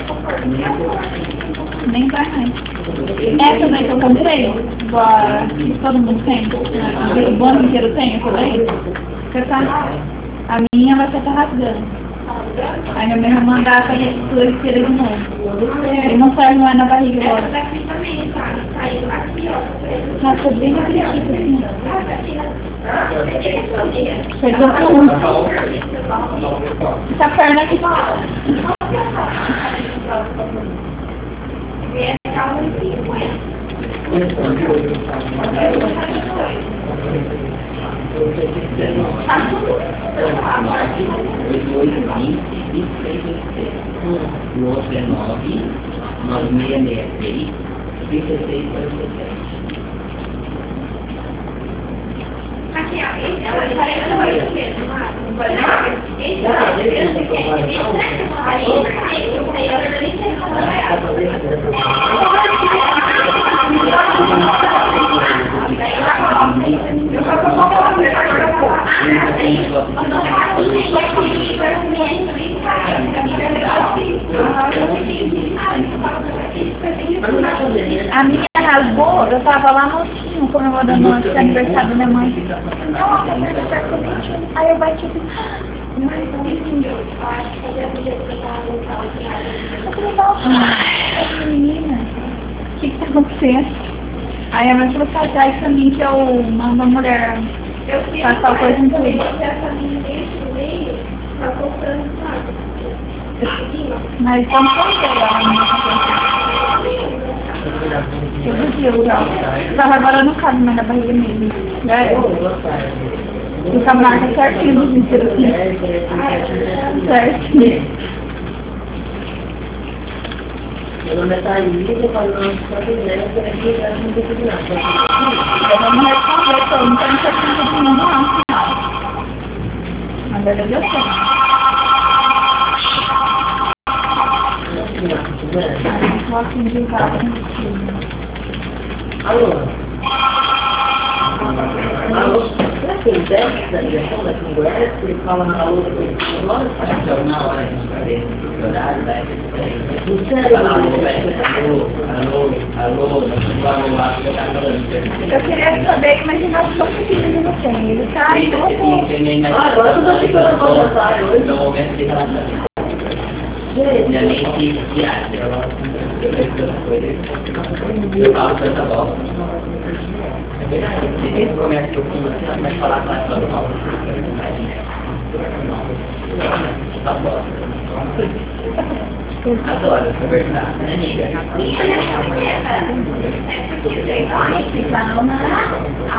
Nem vai mais. Essa daí que eu comprei, que todo mundo tem, o bando inteiro tem, essa daí. A minha vai estar rasgando. Aí minha mãe vai mandar fazer costura inteira de novo. E não sai mais na barriga agora. Nossa, bem acredito assim. Perdeu tudo. Essa perna aqui. O outro é 9, 9663, 3647. Aqui, ó, esse é o 48 mesmo, esse é o A minha rasgou, eu tava lá no Tinho comemorando o aniversário da minha mãe. Aí eu bati assim. Ai, menina, o que tá acontecendo? Aí a mãe falou pra cá isso pra mim que eu mando a mulher passar o coisa em tudo. Mas como foi ela, minha cabeça? Todo dia eu já. Tava agora não cabe mais na barriga mesmo. Fica a marca certinho dos inteiros assim. Certinho. Meu nome é Thaís, eu falo no nosso cabinete, eu não tenho que nada. Eu vou me responder, eu não tenho certeza de nenhum não. Na verdade eu sei. Vou assim de vaga. Alô? Alô? Será que ele desce da direção da conversa e fala na outra pessoa? Acho que é na hora de saber o horário, vai ser alô, vamos lá, você está falando. Eu queria saber que imaginação que ele não tem. Ele tá em pouco. Agora eu estou ficando com vontade hoje. No momento de relação. Minha mente viaja, eu falo tanta bola. É verdade, desde o começo que eu comecei a falar com ela, eu falo. Tá bom. Adoro conversar, né, amiga?